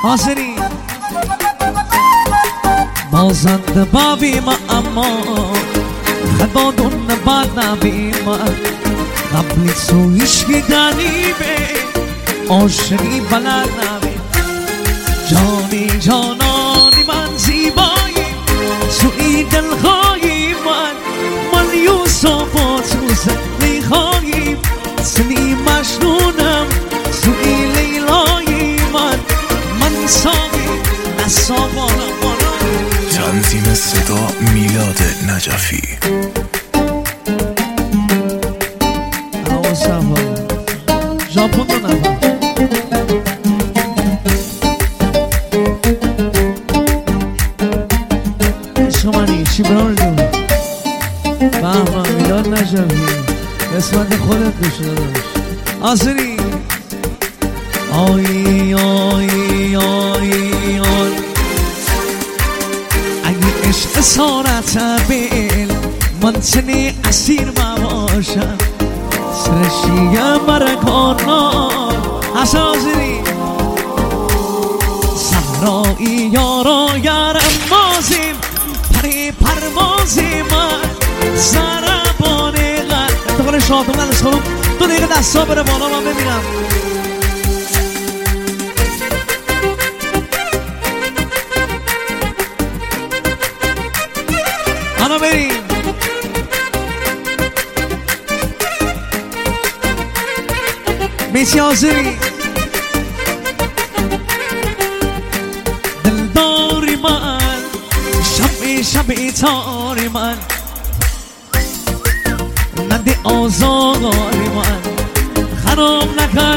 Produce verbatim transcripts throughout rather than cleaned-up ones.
حاضری بازند بابی ما اما خدادون بعد نبی ما قبل سویش که دنیبه عاشقی بلد نبی جانی جانانی من زیبایی سوی دلخواهی من من یوسف و سوزن میخواهیم سنی مجنونم سوی لیلایی من من ساقی نسا بالا بالا تنظیم صدا میلاد نجفی حواسم ژاپن دو نفر عشق منی چی بران دو بهمن میلاد نجفی قسمت خودت بشه داشت آسری آی آی آی آی اگه عشق سارت بیل من چنی اسیر ما باشم سرشیم برکانان حسن آسری صحرایی یارا یارم بازیم پری پروازی من زربانه غد اتفاق شادم نلس کنم دو دقیقه دستا بره بالا من ببینم حالا بریم میسی حاضری دلداری من شب شب تاری من نده آزاری من خراب نکن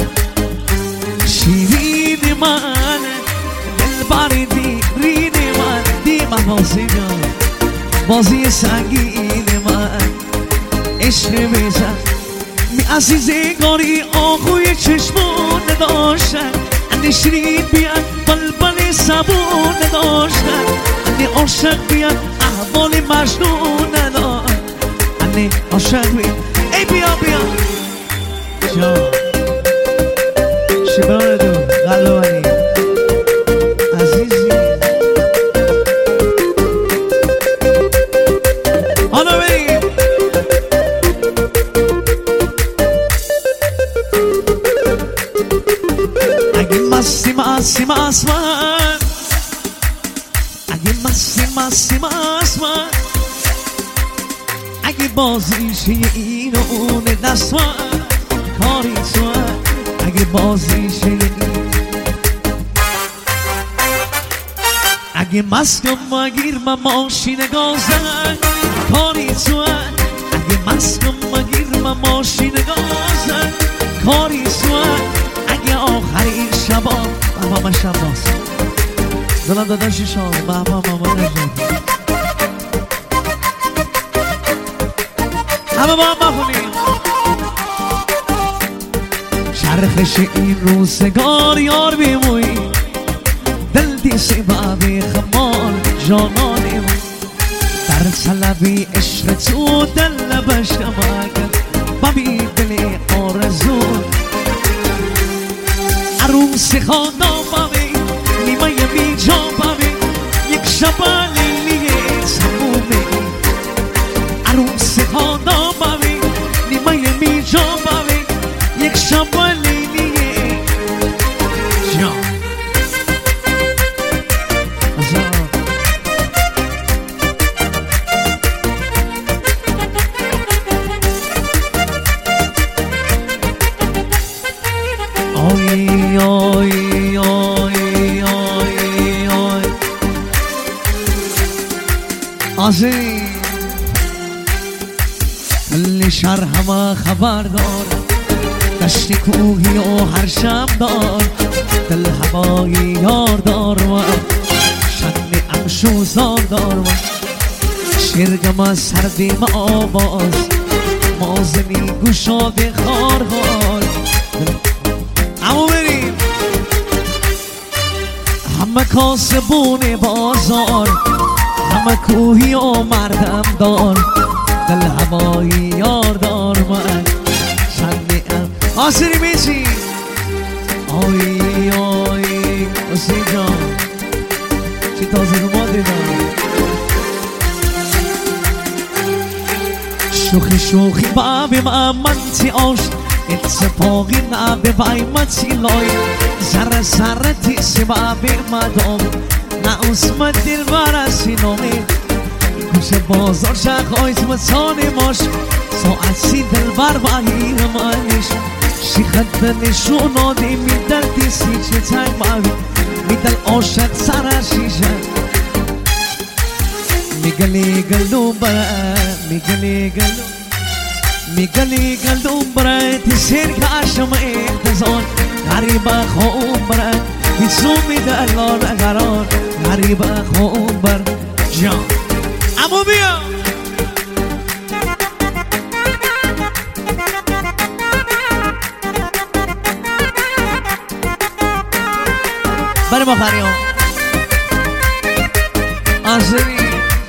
شیرین من دلبر دیرین من دی محفاظی جان بازی سنگین من عشق بزن می عزیزه گاری آخوی چشمون نداشتن انه شیرین بیان بلبل سبون نداشتن انه عاشق بیان احوال مجنون نداشتن انه عاشق بیان ای بیا بیا جان شبران دو غلوانی عزیزی حالا بریم اگه مستی مستی مست من اگه مستی مستی مست من اگه بازیشه این و اون دست من کاری تو من اگه بازیشه این اگه مسکم مگیر من ماشین گازن کاری تو من اگه مسکم مگیر من ماشین گازن کاری تو من اگه آخرین شبا بابا من شباست دلم داداشی شام بابا ماما نجات همه با هم بخونیم چرخش این روزگار یار بیموی دل دیسی بابی خمال جانانیم در طلبی عشق تو دل بشمک بابی دلی آرزو عروس خانه بابی نیمه بی جا بابی یک شب لیلیه تمومی عروس خانه بابی نیمه بی جا بابی یک شب لیلیه جا آی آی آی آی آی آزی کل شهر همه خبر دار دشت کوهی و هر شب دار دل هوای یار دار و شن امشوزار دار و شرگم سردیم آواز مازنی گوشاد خار خار همو بریم همه کاسبون بازار همه کوهی و مردم دار دل هوایی یار دار من چند ام آسری میچی آی آی حسین جان چی تازه رو ما دیدم شوخی شوخی بابی من من تی آش اتفاقی نبه بای من تی لای زره زره تی سی بابی مدام نه اسم دل برسی نامی گوشه بازار شخایز مسانی ماش ساعت سی دل بر باییر منش شیخت نشون آدی میدل دیسی چه تنگ باوی میدل عاشق سر شیشه میگلی گلو برای میگلی گلو میگلی گلو برای تسیر کاشم انتظار غریب خوب برای بیسو میدل لار قرار غریب خوب بر جان امو بیا برای ما فریام آزری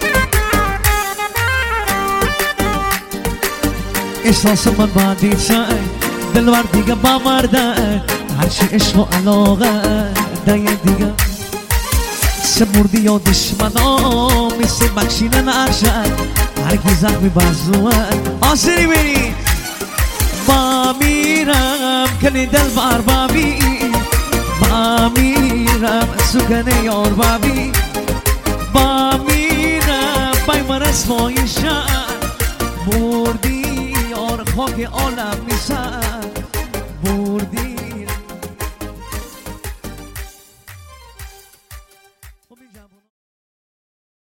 احساس من با دیچه دلور دیگه با مرده هرچی عشق و علاقه دیگه دیگه سه مردی یا دشمنا مثل بخشین نرشد هرکی زخمی بازوه آسری بری با میرم کنی دل بار بابی با میرم سکنه یار بابی با میرم بای من اسمای شهر مردی یار خاک عالم میسن